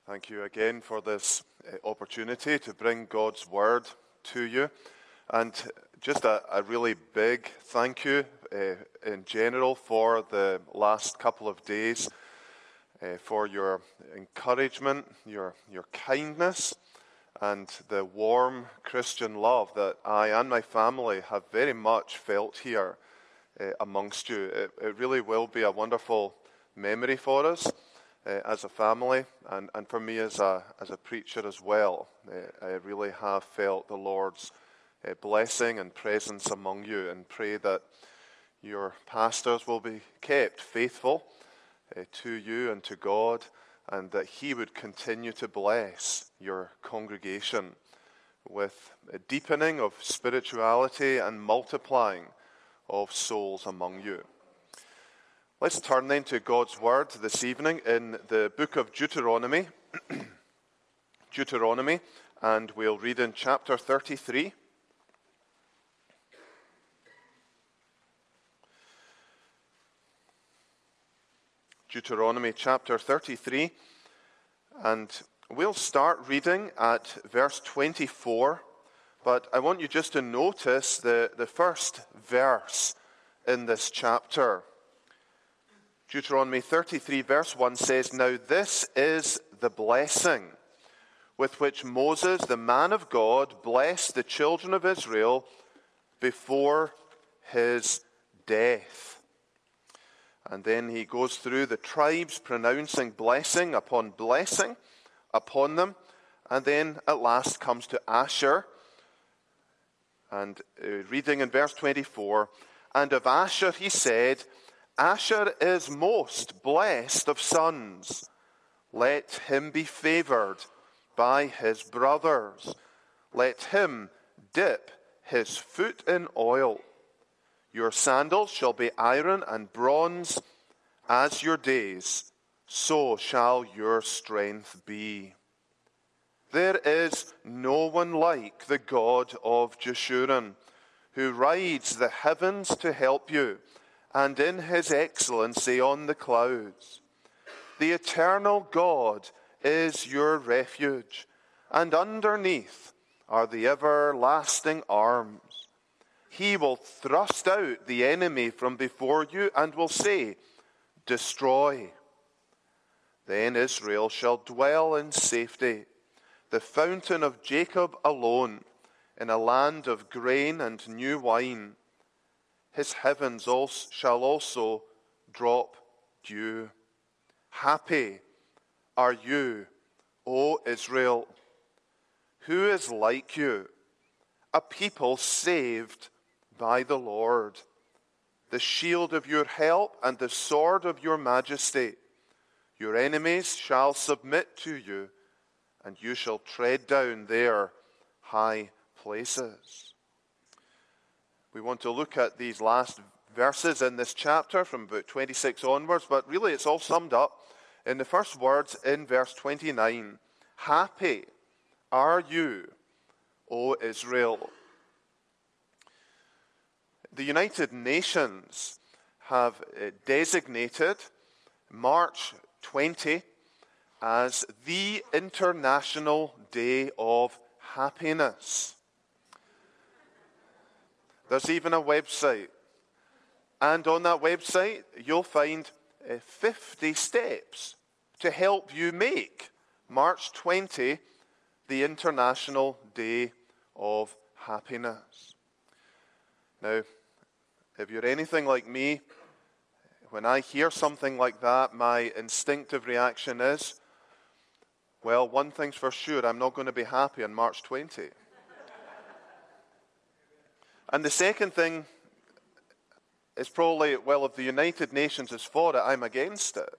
Thank you again for this opportunity to bring God's Word to you. And just a really big thank you in general for the last couple of days, for your encouragement, your kindness, and the warm Christian love that I and my family have very much felt here amongst you. It really will be a wonderful memory for us as a family, and for me as a preacher as well. I really have felt the Lord's blessing and presence among you, and pray that your pastors will be kept faithful to you and to God, and that He would continue to bless your congregation with a deepening of spirituality and multiplying of souls among you. Let's turn then to God's Word this evening in the book of Deuteronomy. Deuteronomy, and we'll read in chapter 33. Deuteronomy chapter 33, and we'll start reading at verse 24, but I want you just to notice the first verse in this chapter. Deuteronomy 33 verse 1 says, "Now this is the blessing with which Moses, the man of God, blessed the children of Israel before his death." And then he goes through the tribes, pronouncing blessing upon them, and then at last comes to Asher. And reading in verse 24, "And of Asher he said, Asher is most blessed of sons. Let him be favored by his brothers. Let him dip his foot in oil. Your sandals shall be iron and bronze. As your days, so shall your strength be. There is no one like the God of Jeshurun, who rides the heavens to help you, and in his excellency on the clouds. The eternal God is your refuge, and underneath are the everlasting arms. He will thrust out the enemy from before you and will say, Destroy. Then Israel shall dwell in safety, the fountain of Jacob alone, in a land of grain and new wine. His heavens shall also drop dew. Happy are you, O Israel. Who is like you, a people saved by the Lord, the shield of your help and the sword of your majesty. Your enemies shall submit to you, and you shall tread down their high places." We want to look at these last verses in this chapter from about 26 onwards, but really it's all summed up in the first words in verse 29. Happy are you, O Israel. The United Nations have designated March 20 as the International Day of Happiness. There's even a website. And on that website, you'll find 50 steps to help you make March 20 the International Day of Happiness. Now, if you're anything like me, when I hear something like that, my instinctive reaction is, well, one thing's for sure, I'm not going to be happy on March 20. And the second thing is probably, well, if the United Nations is for it, I'm against it.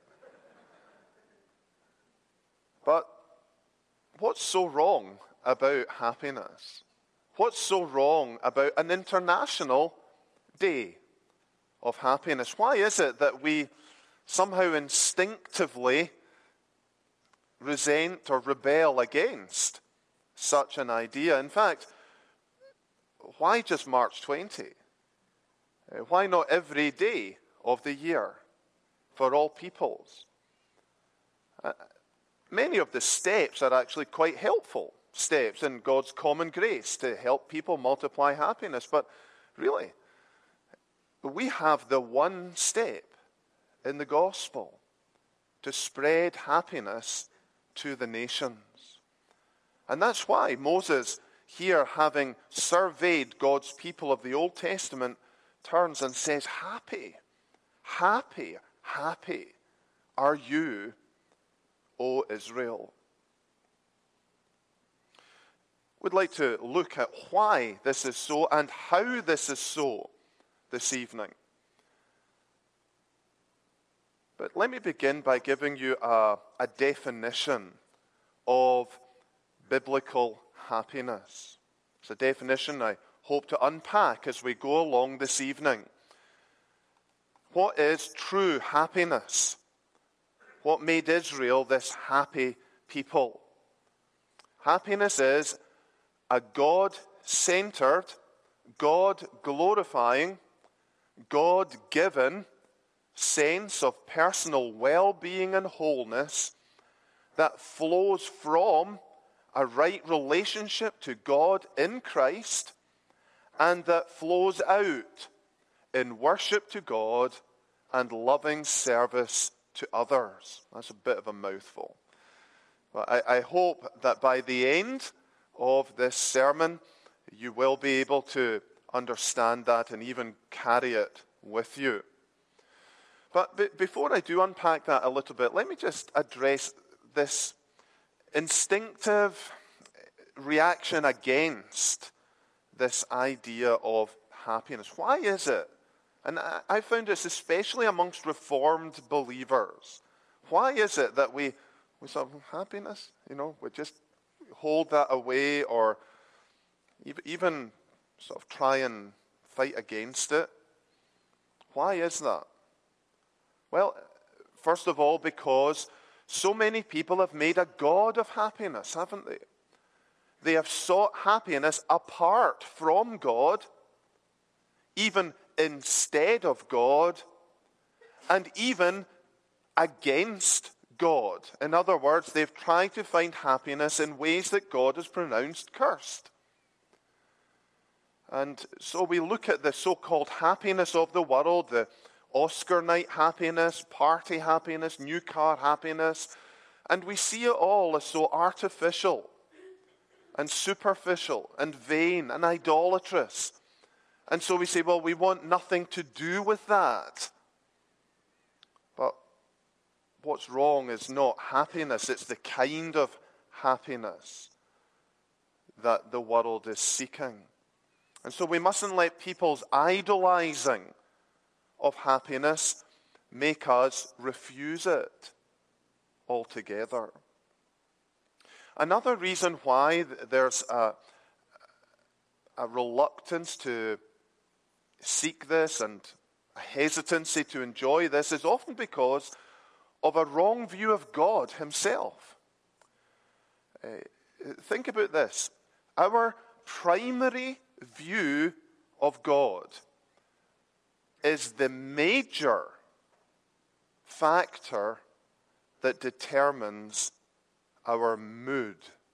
But what's so wrong about happiness? What's so wrong about an international day of happiness? Why is it that we somehow instinctively resent or rebel against such an idea? In fact, why just March 20? Why not every day of the year for all peoples? many of the steps are actually quite helpful steps in God's common grace to help people multiply happiness. But really, we have the one step in the gospel to spread happiness to the nations. And that's why Moses, here having surveyed God's people of the Old Testament, turns and says, happy, happy, happy are you, O Israel. We'd like to look at why this is so and how this is so this evening. But let me begin by giving you a definition of biblical happiness. It's a definition I hope to unpack as we go along this evening. What is true happiness? What made Israel this happy people? Happiness is a God-centered, God-glorifying, God-given sense of personal well-being and wholeness that flows from a right relationship to God in Christ and that flows out in worship to God and loving service to others. That's a bit of a mouthful. But I hope that by the end of this sermon, you will be able to understand that and even carry it with you. But before I do unpack that a little bit, let me just address this instinctive reaction against this idea of happiness. Why is it? And I found this especially amongst Reformed believers. Why is it that we sort of, happiness, we just hold that away or even sort of try and fight against it? Why is that? Well, first of all, because so many people have made a god of happiness, haven't they? They have sought happiness apart from God, even instead of God, and even against God. In other words, they've tried to find happiness in ways that God has pronounced cursed. And so we look at the so-called happiness of the world, the Oscar night happiness, party happiness, new car happiness, and we see it all as so artificial and superficial and vain and idolatrous. And so we say, well, we want nothing to do with that. But what's wrong is not happiness, it's the kind of happiness that the world is seeking. And so we mustn't let people's idolizing of happiness make us refuse it altogether. Another reason why there's a reluctance to seek this and a hesitancy to enjoy this is often because of a wrong view of God himself. Think about this. Our primary view of God is the major factor that determines our mood.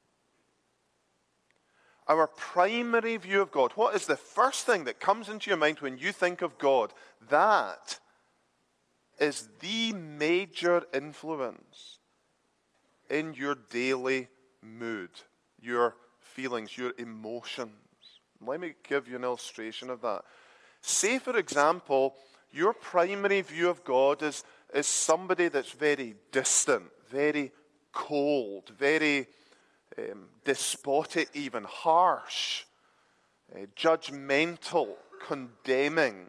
Our primary view of God. What is the first thing that comes into your mind when you think of God? That is the major influence in your daily mood, your feelings, your emotions. Let me give you an illustration of that. Say, for example, your primary view of God is somebody that's very distant, very cold, very despotic even, harsh, judgmental, condemning,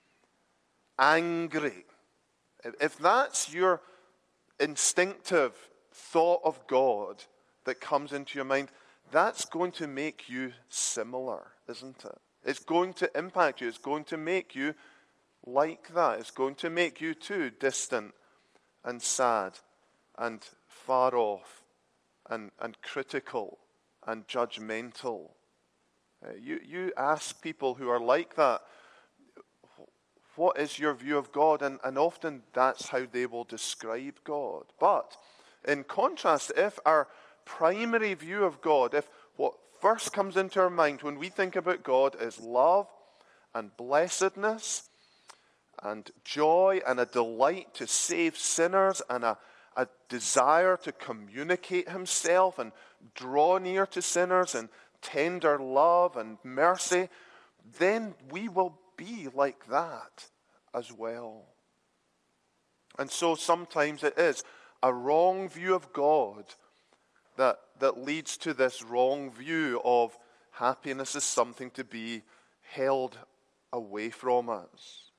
angry. If that's your instinctive thought of God that comes into your mind, that's going to make you similar, isn't it? It's going to impact you. It's going to make you like that. It's going to make you too distant and sad and far off and critical and judgmental. You ask people who are like that, what is your view of God? And often that's how they will describe God. But In contrast, if our primary view of God, if what first comes into our mind when we think about God is love and blessedness and joy and a delight to save sinners and a desire to communicate himself and draw near to sinners and tender love and mercy, then we will be like that as well. And so sometimes it is a wrong view of God that leads to this wrong view of happiness as something to be held away from us.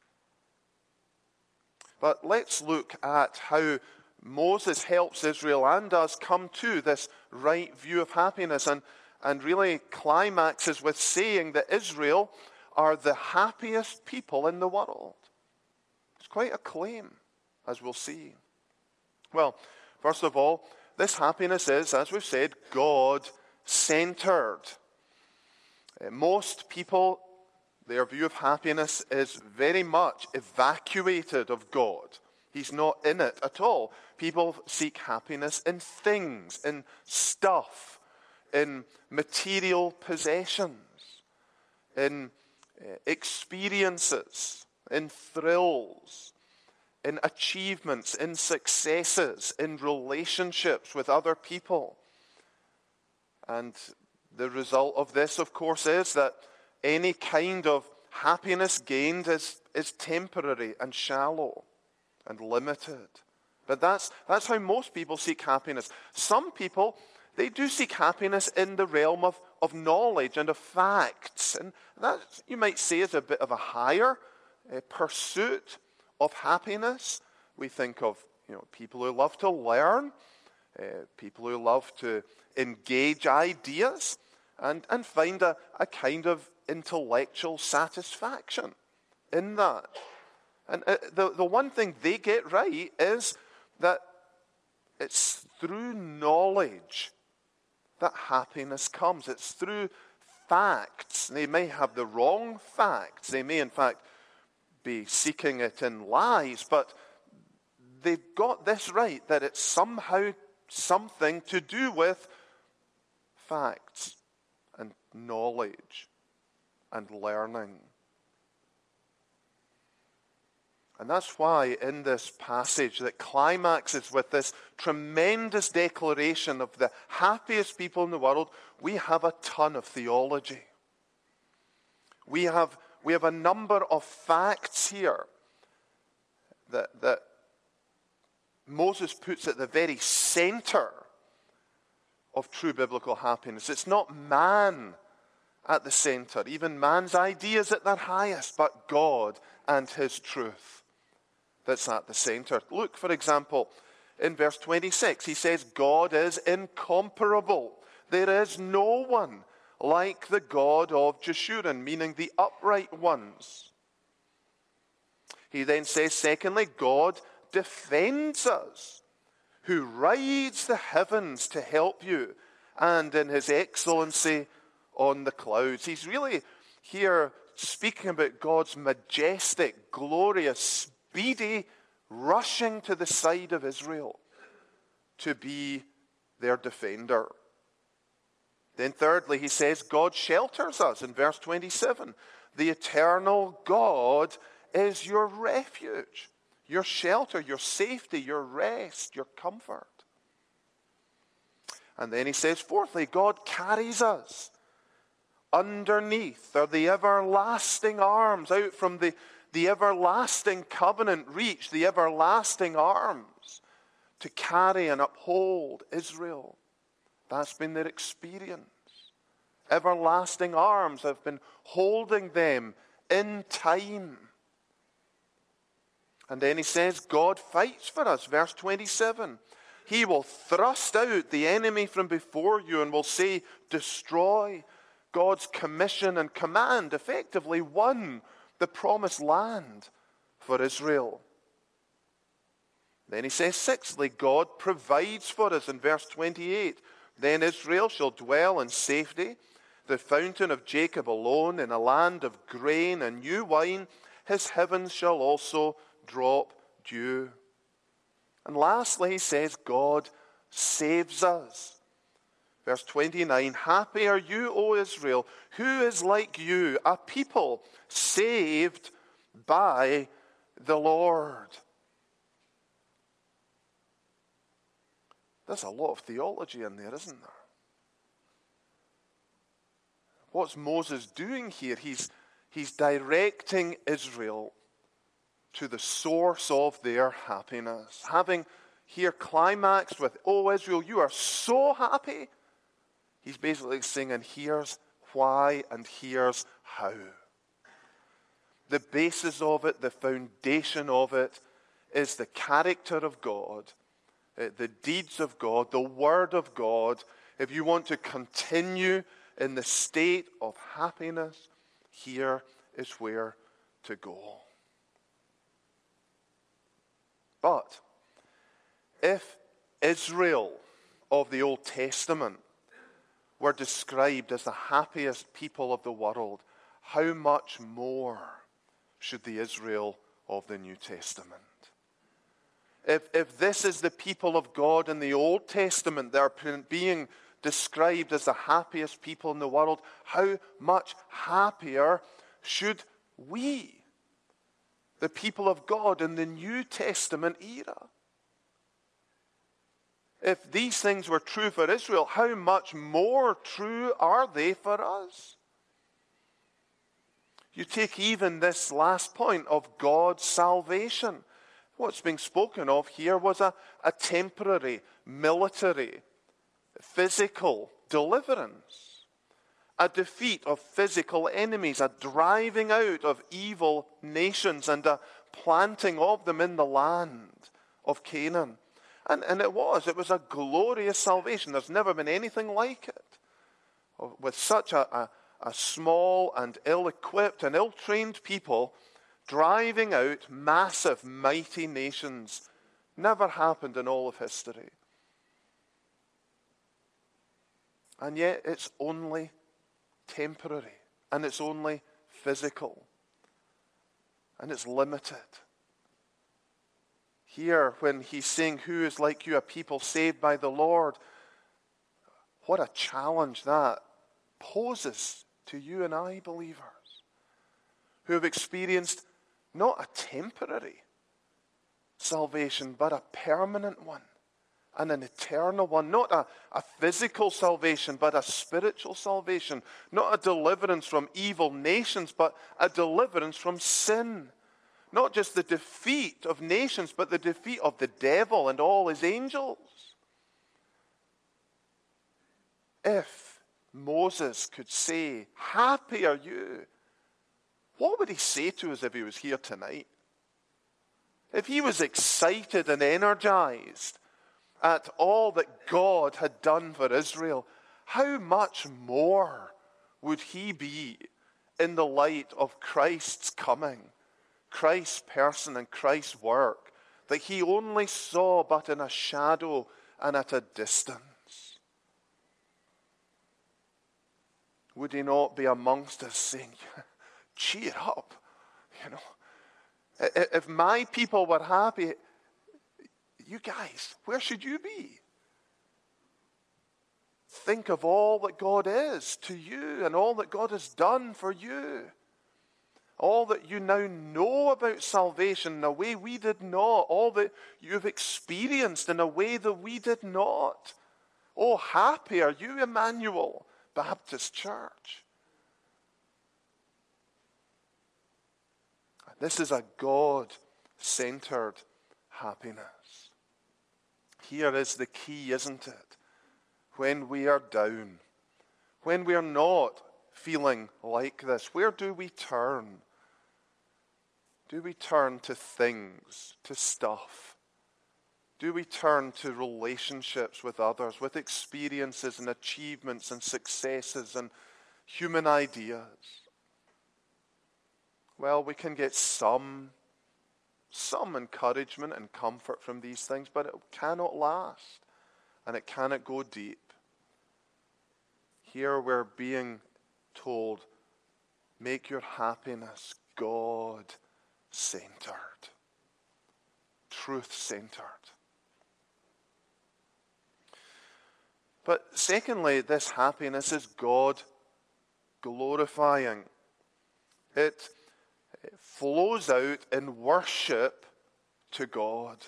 But let's look at how Moses helps Israel and us come to this right view of happiness, and really climaxes with saying that Israel are the happiest people in the world. It's quite a claim, as we'll see. Well, first of all, this happiness is, as we've said, God-centered. Most people, their view of happiness is very much evacuated of God. He's not in it at all. People seek happiness in things, in stuff, in material possessions, in experiences, in thrills, in achievements, in successes, in relationships with other people. And the result of this, of course, is that any kind of happiness gained is temporary and shallow and limited. But that's how most people seek happiness. Some people, they do seek happiness in the realm of knowledge and of facts. And that, you might say, is a bit of a higher pursuit of happiness. We think of people who love to learn, people who love to engage ideas and find a kind of intellectual satisfaction in that. And the one thing they get right is that it's through knowledge that happiness comes. It's through facts. They may have the wrong facts. They may, in fact, be seeking it in lies, but they've got this right, that it's somehow something to do with facts and knowledge and learning. And that's why in this passage that climaxes with this tremendous declaration of the happiest people in the world, we have a ton of theology. We have a number of facts here that Moses puts at the very center of true biblical happiness. It's not man at the center, even man's ideas at their highest, but God and his truth that's at the center. Look, for example, in verse 26, he says, God is incomparable. There is no one like the God of Jeshurun, meaning the upright ones. He then says, secondly, God defends us, who rides the heavens to help you, and in his excellency on the clouds. He's really here speaking about God's majestic, glorious, speedy rushing to the side of Israel to be their defender. Then thirdly, he says, God shelters us in verse 27. The eternal God is your refuge, your shelter, your safety, your rest, your comfort. And then he says, fourthly, God carries us. Underneath are the everlasting arms, out from the everlasting covenant reach, the everlasting arms to carry and uphold Israel. That's been their experience. Everlasting arms have been holding them in time. And then he says, God fights for us. Verse 27. He will thrust out the enemy from before you and will say, destroy. God's commission and command effectively won the promised land for Israel. Then he says, sixthly, God provides for us in verse 28. Then Israel shall dwell in safety, the fountain of Jacob alone, in a land of grain and new wine. His heavens shall also drop dew. And lastly, he says, God saves us. Verse 29, happy are you, O Israel, who is like you, a people saved by the Lord. There's a lot of theology in there, isn't there? What's Moses doing here? He's directing Israel to the source of their happiness. Having here climaxed with, oh Israel, you are so happy. He's basically saying, and here's why and here's how. The basis of it, the foundation of it, is the character of God, the deeds of God, the word of God. If you want to continue in the state of happiness, here is where to go. But if Israel of the Old Testament were described as the happiest people of the world, how much more should the Israel of the New Testament? If this is the people of God in the Old Testament that are being described as the happiest people in the world, how much happier should we, the people of God in the New Testament era? If these things were true for Israel, how much more true are they for us? You take even this last point of God's salvation. What's being spoken of here was a temporary, military, physical deliverance. A defeat of physical enemies, a driving out of evil nations and a planting of them in the land of Canaan. And it was a glorious salvation. There's never been anything like it. With such a small and ill-equipped and ill-trained people driving out massive, mighty nations. Never happened in all of history. And yet it's only temporary. And it's only physical. And it's limited. Here, when he's saying, who is like you, a people saved by the Lord, what a challenge that poses to you and I, believers, who have experienced not a temporary salvation, but a permanent one and an eternal one. Not a physical salvation, but a spiritual salvation. Not a deliverance from evil nations, but a deliverance from sin. Not just the defeat of nations, but the defeat of the devil and all his angels. If Moses could say, happy are you, what would he say to us if he was here tonight? If he was excited and energized at all that God had done for Israel, how much more would he be in the light of Christ's coming? Christ's person and Christ's work that he only saw but in a shadow and at a distance. Would he not be amongst us saying, cheer up, if my people were happy, you guys, where should you be? Think of all that God is to you and all that God has done for you. All that you now know about salvation in a way we did not. All that you've experienced in a way that we did not. Oh, happy are you, Emmanuel Baptist Church. This is a God-centered happiness. Here is the key, isn't it? When we are down, when we are not feeling like this, where do we turn? Do we turn to things, to stuff? Do we turn to relationships with others, with experiences and achievements and successes and human ideas? Well, we can get some encouragement and comfort from these things, but it cannot last and it cannot go deep. Here we're being told, make your happiness God-centered, truth-centered. But secondly, this happiness is God glorifying. It flows out in worship to God.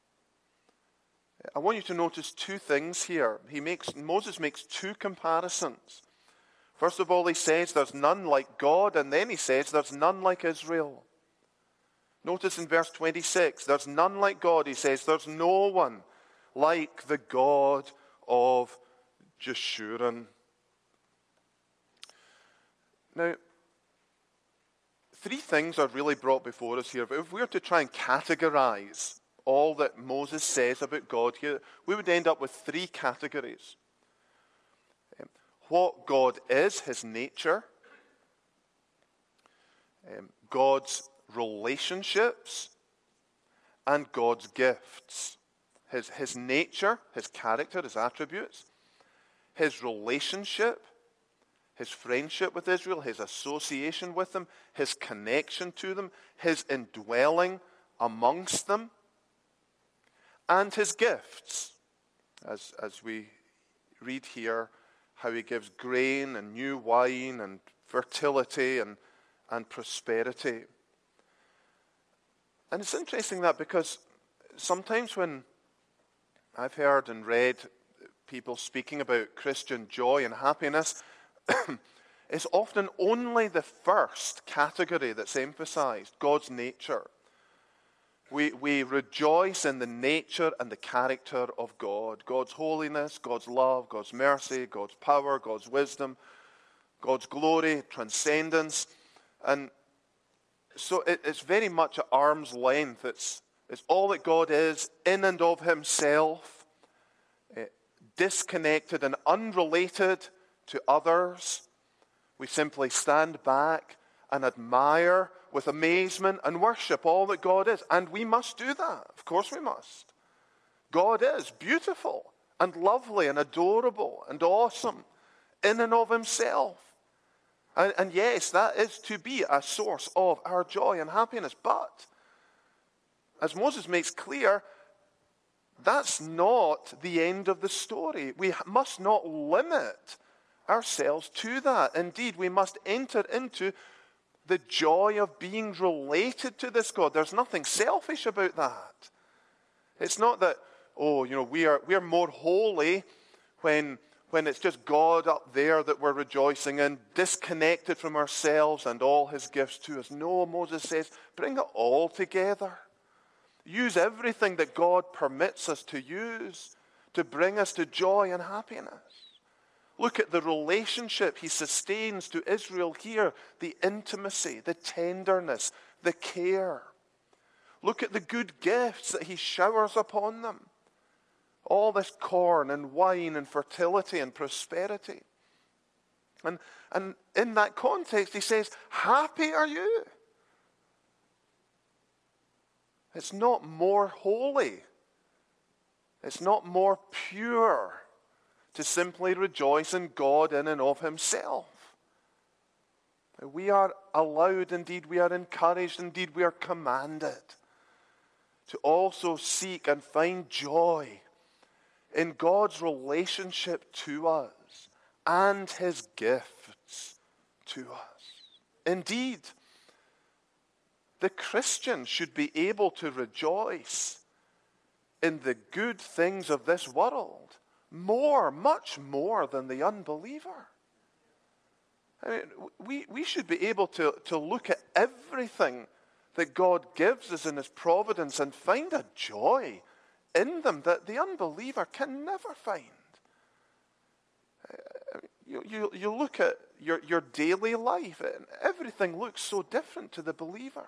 I want you to notice two things here. Moses makes two comparisons. First of all, he says there's none like God, and then he says there's none like Israel. Notice in verse 26, there's none like God. He says there's no one like the God of Jeshurun. Now, three things are really brought before us here. But if we were to try and categorize all that Moses says about God here, we would end up with three categories. What God is, his nature, God's relationships, and God's gifts. His nature, his character, his attributes, his relationship, his friendship with Israel, his association with them, his connection to them, his indwelling amongst them, and his gifts. As we read here, how he gives grain and new wine and fertility and prosperity. And it's interesting that because sometimes when I've heard and read people speaking about Christian joy and happiness, it's often only the first category that's emphasized, God's nature. We rejoice in the nature and the character of God. God's holiness, God's love, God's mercy, God's power, God's wisdom, God's glory, transcendence. And so it's very much at arm's length. It's all that God is in and of himself, disconnected and unrelated to others. We simply stand back and admire with amazement and worship all that God is. And we must do that. Of course we must. God is beautiful and lovely and adorable and awesome in and of himself. And yes, that is to be a source of our joy and happiness. But, as Moses makes clear, that's not the end of the story. We must not limit ourselves to that. Indeed, we must enter into the joy of being related to this God. There's nothing selfish about that. It's not that, we are more holy when it's just God up there that we're rejoicing in, disconnected from ourselves and all his gifts to us. No, Moses says, bring it all together. Use everything that God permits us to use to bring us to joy and happiness. Look at the relationship he sustains to Israel here, the intimacy, the tenderness, the care. Look at the good gifts that he showers upon them. All this corn and wine and fertility and prosperity. And in that context, he says, happy are you. It's not more holy. It's not more pure to simply rejoice in God in and of himself. We are allowed, indeed we are encouraged, indeed we are commanded to also seek and find joy in God's relationship to us and his gifts to us. Indeed, the Christian should be able to rejoice in the good things of this world much more than the unbeliever. I mean, we should be able to look at everything that God gives us in his providence and find a joy in them that the unbeliever can never find. You look at your daily life and everything looks so different to the believer.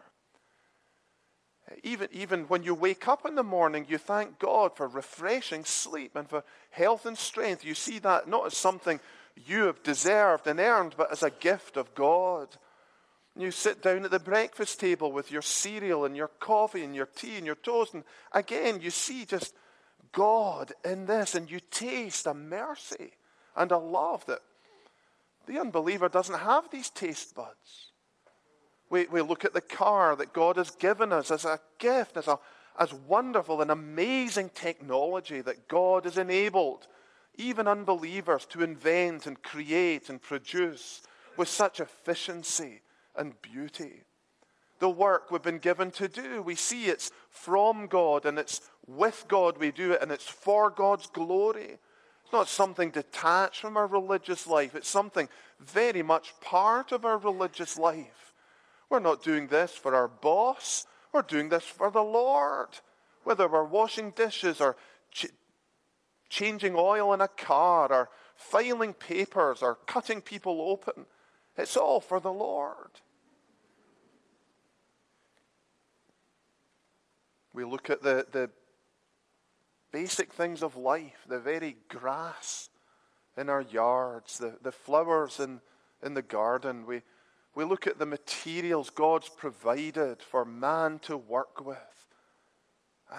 Even when you wake up in the morning, you thank God for refreshing sleep and for health and strength. You see that not as something you have deserved and earned, but as a gift of God. You sit down at the breakfast table with your cereal and your coffee and your tea and your toast, and again you see just God in this, and you taste a mercy and a love that the unbeliever doesn't have these taste buds. We look at the car that God has given us as a gift, as wonderful and amazing technology that God has enabled even unbelievers, to invent and create and produce with such efficiency and beauty. The work we've been given to do, we see it's from God and it's with God we do it and it's for God's glory. It's not something detached from our religious life. It's something very much part of our religious life. We're not doing this for our boss. We're doing this for the Lord. Whether we're washing dishes or changing oil in a car or filing papers or cutting people open, it's all for the Lord. We look at the basic things of life, the very grass in our yards, the flowers in the garden. We look at the materials God's provided for man to work with. And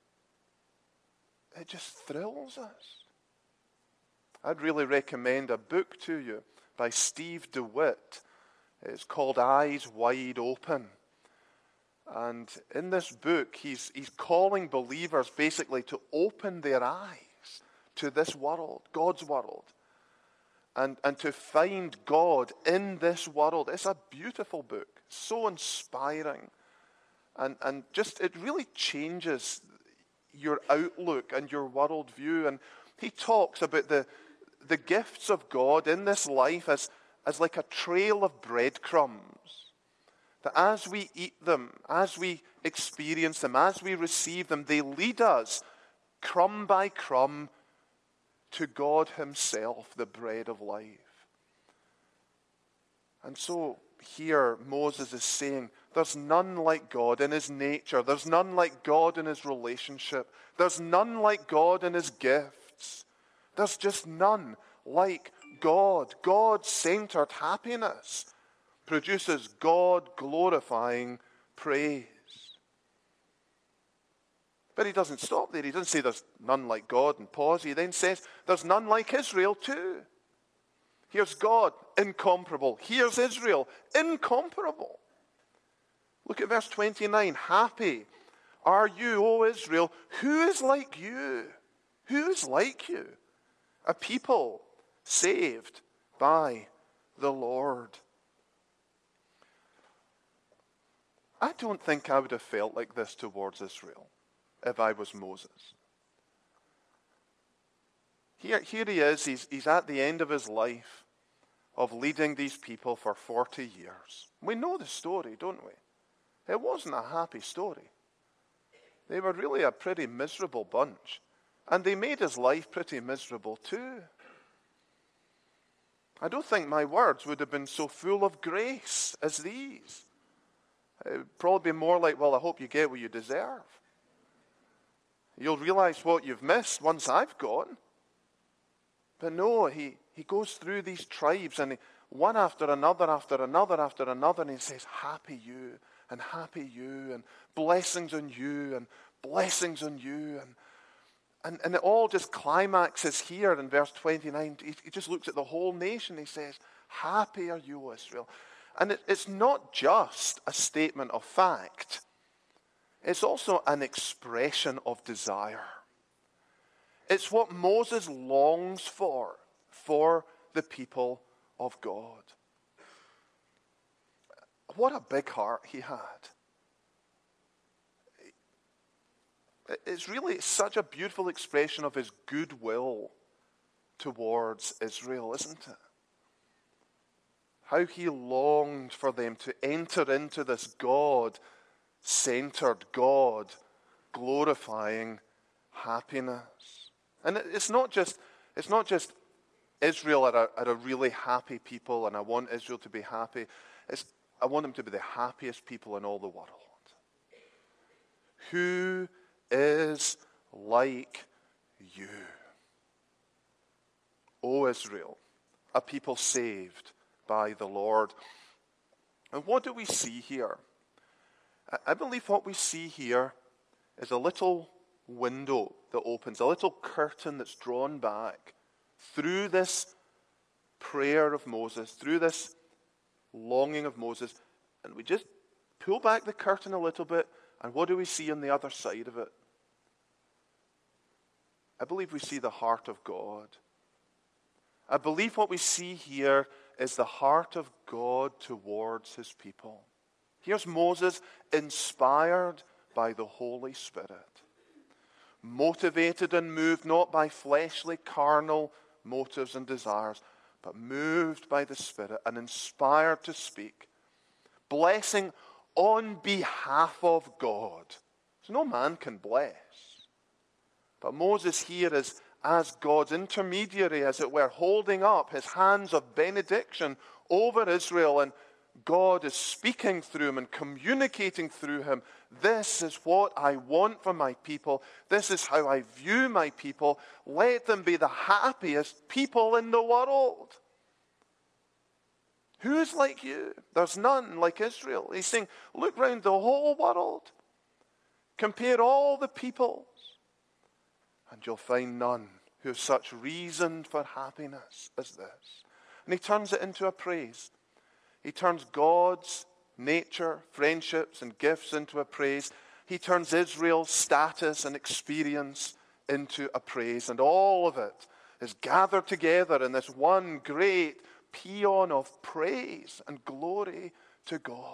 it just thrills us. I'd really recommend a book to you by Steve DeWitt. It's called Eyes Wide Open. And in this book, he's calling believers basically to open their eyes to this world, God's world, and to find God in this world. It's a beautiful book, so inspiring. And just, it really changes your outlook and your worldview. And he talks about the gifts of God in this life as like a trail of breadcrumbs. That as we eat them, as we experience them, as we receive them, they lead us crumb by crumb to God himself, the bread of life. And so here Moses is saying, there's none like God in his nature. There's none like God in his relationship. There's none like God in his gifts. There's just none like God. God-centered happiness produces God-glorifying praise. But he doesn't stop there. He doesn't say there's none like God and pause. He then says there's none like Israel too. Here's God, incomparable. Here's Israel, incomparable. Look at verse 29. Happy are you, O Israel. Who is like you? Who is like you? A people saved by the Lord. I don't think I would have felt like this towards Israel if I was Moses. Here he is, he's at the end of his life of leading these people for 40 years. We know the story, don't we? It wasn't a happy story. They were really a pretty miserable bunch. And they made his life pretty miserable too. I don't think my words would have been so full of grace as these. It would probably be more like, well, I hope you get what you deserve. You'll realize what you've missed once I've gone. But no, he goes through these tribes and one after another, and he says, happy you, and blessings on you, and blessings on you. And it all just climaxes here in verse 29. He just looks at the whole nation. He says, happy are you, O Israel. And it's not just a statement of fact. It's also an expression of desire. It's what Moses longs for the people of God. What a big heart he had. It's really such a beautiful expression of his goodwill towards Israel, isn't it? How he longed for them to enter into this God-centered, God-glorifying happiness. And it's not just Israel are a really happy people, and I want Israel to be happy. I want them to be the happiest people in all the world. Who is like you, O Israel, a people saved by the Lord? And what do we see here? I believe what we see here is a little window that opens, a little curtain that's drawn back through this prayer of Moses, through this longing of Moses, and we just pull back the curtain a little bit, and what do we see on the other side of it? I believe we see the heart of God. I believe what we see here is the heart of God towards his people. Here's Moses inspired by the Holy Spirit, motivated and moved not by fleshly, carnal motives and desires, but moved by the Spirit and inspired to speak, blessing on behalf of God. So no man can bless. But Moses here is as God's intermediary, as it were, holding up his hands of benediction over Israel, and God is speaking through him and communicating through him. This is what I want for my people. This is how I view my people. Let them be the happiest people in the world. Who is like you? There's none like Israel. He's saying, look round the whole world. Compare all the peoples, and you'll find none who have such reason for happiness as this. And he turns it into a praise. He turns God's nature, friendships, and gifts into a praise. He turns Israel's status and experience into a praise. And all of it is gathered together in this one great paean of praise and glory to God.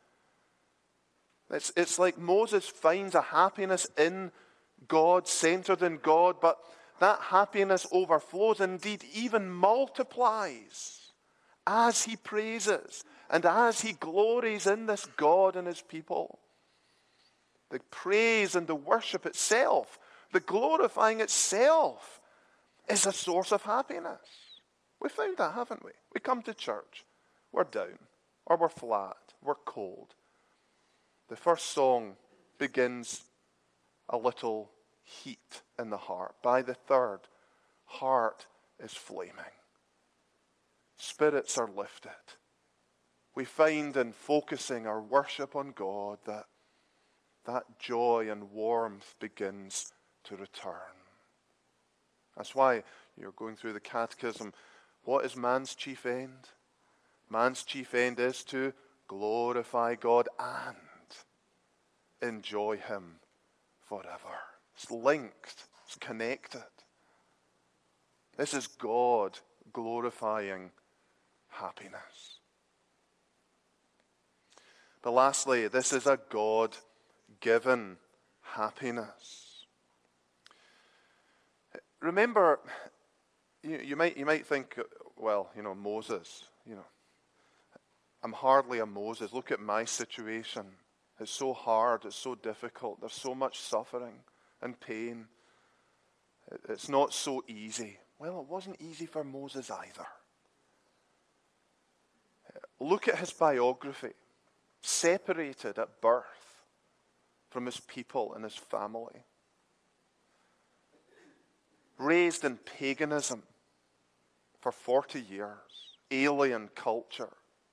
It's like Moses finds a happiness in God, centered in God, but that happiness overflows, indeed even multiplies as he praises and as he glories in this God and his people. The praise and the worship itself, the glorifying itself, is a source of happiness. We found that, haven't we? We come to church, we're down, or we're flat, we're cold. The first song begins a little heat in the heart. By the third, heart is flaming. Spirits are lifted. We find in focusing our worship on God that joy and warmth begins to return. That's why you're going through the catechism. What is man's chief end? Man's chief end is to glorify God and enjoy him forever. It's linked. It's connected. This is God glorifying happiness. But lastly, this is a God-given happiness. Remember, you might think, well, Moses, I'm hardly a Moses. Look at my situation. It's so hard. It's so difficult. There's so much suffering and pain. It's not so easy. Well, it wasn't easy for Moses either. Look at his biography. Separated at birth from his people and his family. Raised in paganism for 40 years. Alien culture.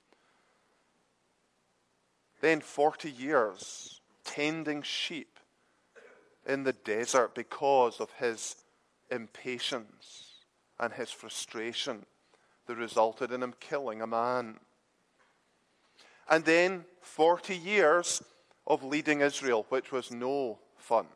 Then 40 years tending sheep in the desert because of his impatience and his frustration that resulted in him killing a man. And then 40 years of leading Israel, which was no fun.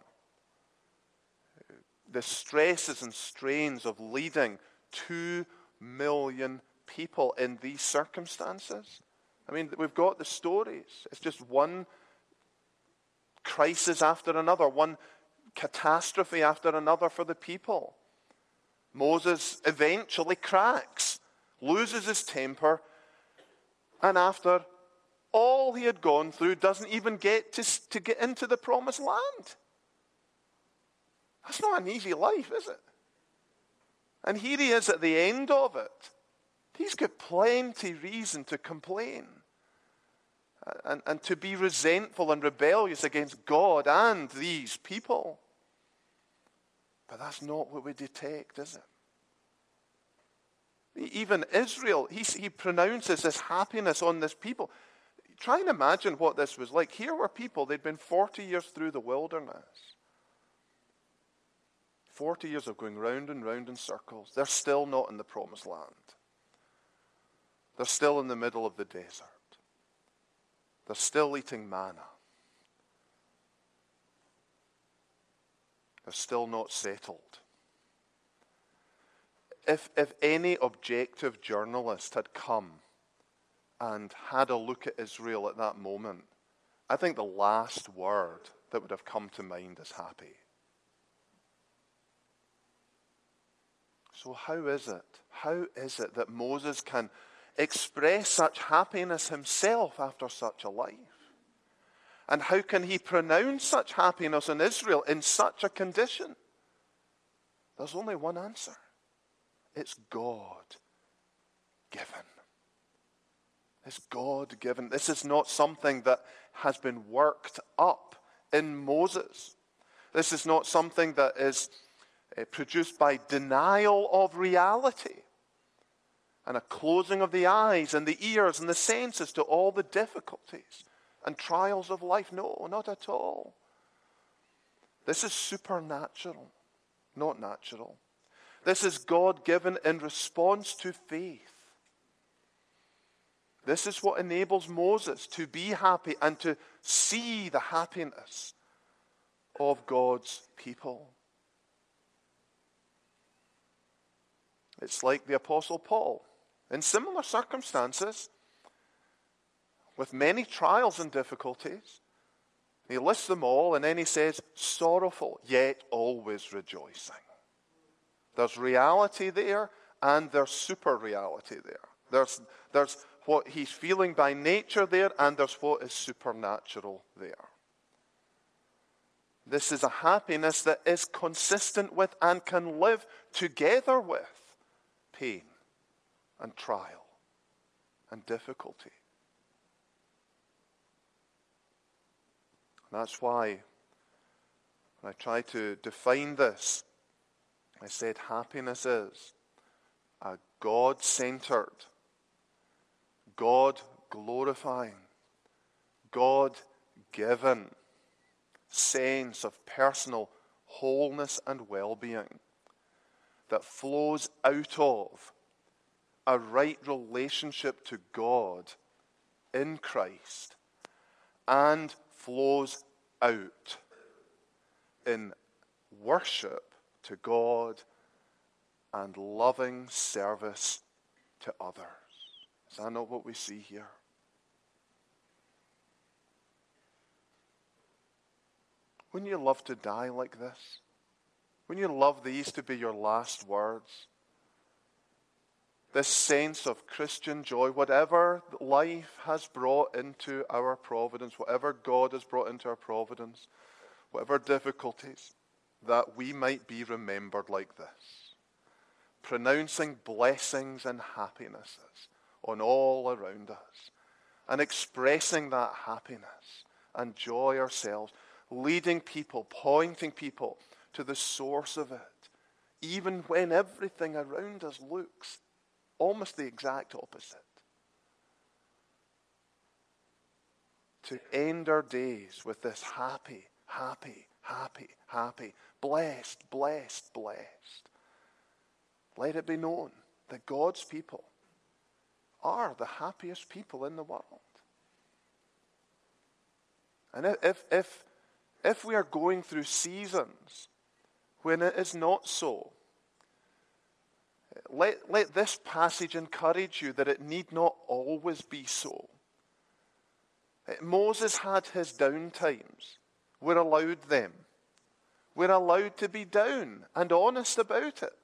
The stresses and strains of leading 2 million people in these circumstances. I mean, we've got the stories. It's just one crisis after another, one catastrophe after another for the people. Moses eventually cracks, loses his temper, and after all he had gone through, doesn't even get to get into the promised land. That's not an easy life, is it? And here he is at the end of it. He's got plenty reason to complain and to be resentful and rebellious against God and these people. But that's not what we detect, is it? Even Israel, he pronounces this happiness on this people. Try and imagine what this was like. Here were people, they'd been 40 years through the wilderness. 40 years of going round and round in circles. They're still not in the promised land. They're still in the middle of the desert. They're still eating manna. They're still not settled. if any objective journalist had come and had a look at Israel at that moment, I think the last word that would have come to mind is happy. So how is it that Moses can express such happiness himself after such a life? And how can he pronounce such happiness in Israel in such a condition? There's only one answer. It's God given. It's God given. This is not something that has been worked up in Moses. This is not something that is produced by denial of reality and a closing of the eyes and the ears and the senses to all the difficulties and trials of life. No, not at all. This is supernatural, not natural. This is God-given in response to faith. This is what enables Moses to be happy and to see the happiness of God's people. It's like the Apostle Paul. In similar circumstances, with many trials and difficulties, he lists them all and then he says, sorrowful, yet always rejoicing. There's reality there and there's super reality there. There's what he's feeling by nature there and there's what is supernatural there. This is a happiness that is consistent with and can live together with pain and trial and difficulty. And that's why when I try to define this, I said happiness is a God-centered, God-glorifying, God-given sense of personal wholeness and well-being that flows out of a right relationship to God in Christ and flows out in worship to God and loving service to others. Is that not what we see here? Wouldn't you love to die like this? Wouldn't you love these to be your last words? This sense of Christian joy, whatever life has brought into our providence, whatever God has brought into our providence, whatever difficulties, that we might be remembered like this, pronouncing blessings and happinesses on all around us, and expressing that happiness and joy ourselves, leading people, pointing people to the source of it, even when everything around us looks almost the exact opposite. To end our days with this happy, happy, happy, happy, blessed, blessed, blessed. Let it be known that God's people are the happiest people in the world. And if we are going through seasons when it is not so, let this passage encourage you that it need not always be so. Moses had his down times. We're allowed them. We're allowed to be down and honest about it.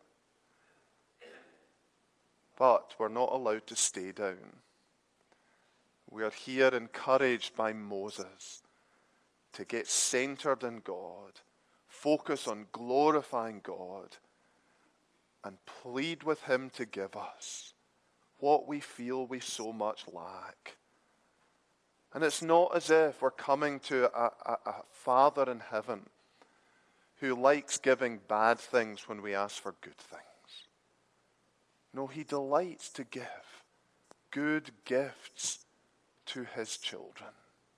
But we're not allowed to stay down. We are here encouraged by Moses to get centered in God, focus on glorifying God, and plead with him to give us what we feel we so much lack. And it's not as if we're coming to a Father in heaven who likes giving bad things when we ask for good things. No, he delights to give good gifts to his children.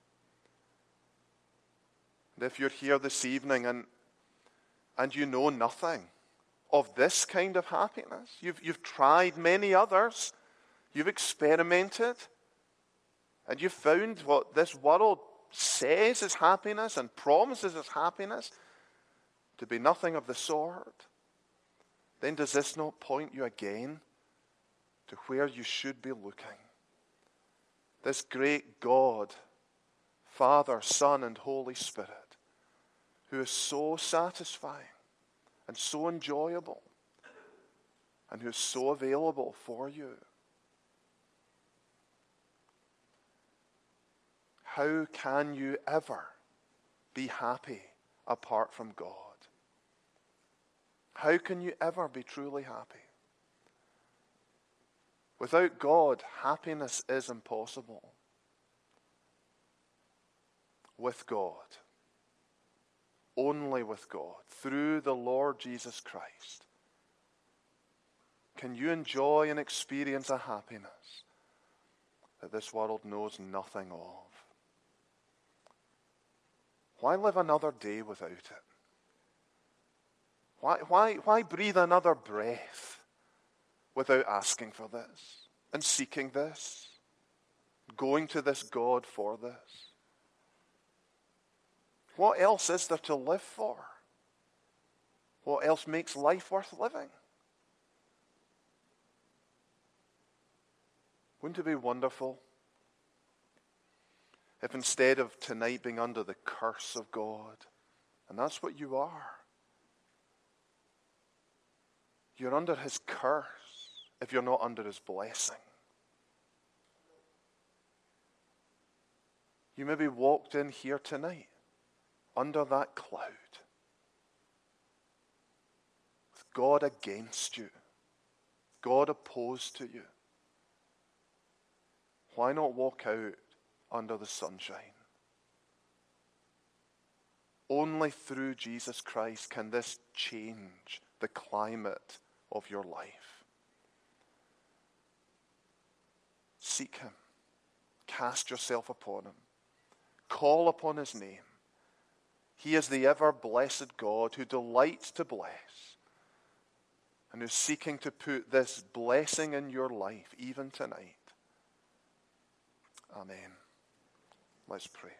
And if you're here this evening and you know nothing of this kind of happiness, you've tried many others, you've experimented, and you've found what this world says is happiness and promises as happiness to be nothing of the sort, then does this not point you again to where you should be looking? This great God, Father, Son, and Holy Spirit, who is so satisfying and so enjoyable and who is so available for you. How can you ever be happy apart from God? How can you ever be truly happy? Without God, happiness is impossible. With God, only with God, through the Lord Jesus Christ, can you enjoy and experience a happiness that this world knows nothing of. Why live another day without it? Why breathe another breath without asking for this and seeking this, going to this God for this? What else is there to live for? What else makes life worth living? Wouldn't it be wonderful if instead of tonight being under the curse of God, and that's what you are, you're under his curse if you're not under his blessing. You maybe walked in here tonight under that cloud with God against you, God opposed to you. Why not walk out under the sunshine? Only through Jesus Christ can this change the climate of your life. Seek him. Cast yourself upon him. Call upon his name. He is the ever-blessed God who delights to bless and who's seeking to put this blessing in your life even tonight. Amen. Let's pray.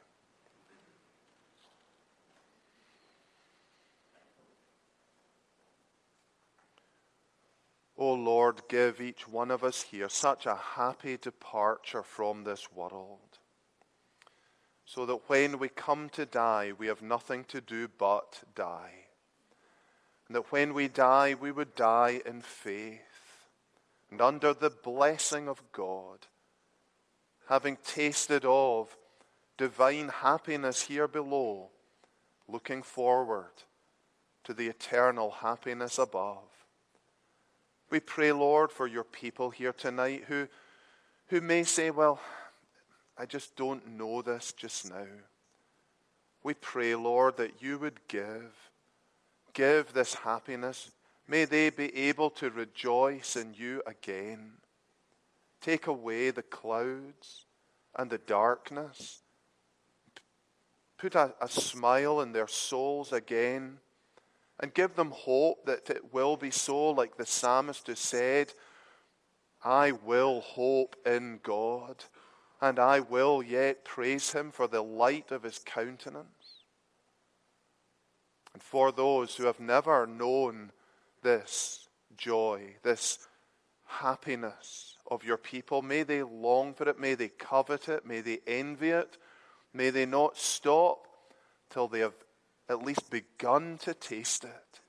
O Lord, give each one of us here such a happy departure from this world, so that when we come to die, we have nothing to do but die. And that when we die, we would die in faith and under the blessing of God, having tasted of divine happiness here below, looking forward to the eternal happiness above. We pray, Lord, for your people here tonight who may say, well, I just don't know this just now. We pray, Lord, that you would give this happiness. May they be able to rejoice in you again. Take away the clouds and the darkness. Put a smile in their souls again. And give them hope that it will be so, like the psalmist who said, I will hope in God, and I will yet praise him for the light of his countenance. And for those who have never known this joy, this happiness of your people, may they long for it, may they covet it, may they envy it, may they not stop till they have at least begun to taste it,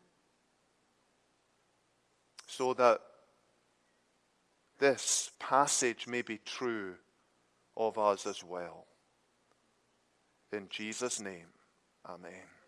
so that this passage may be true of us as well. In Jesus' name, amen.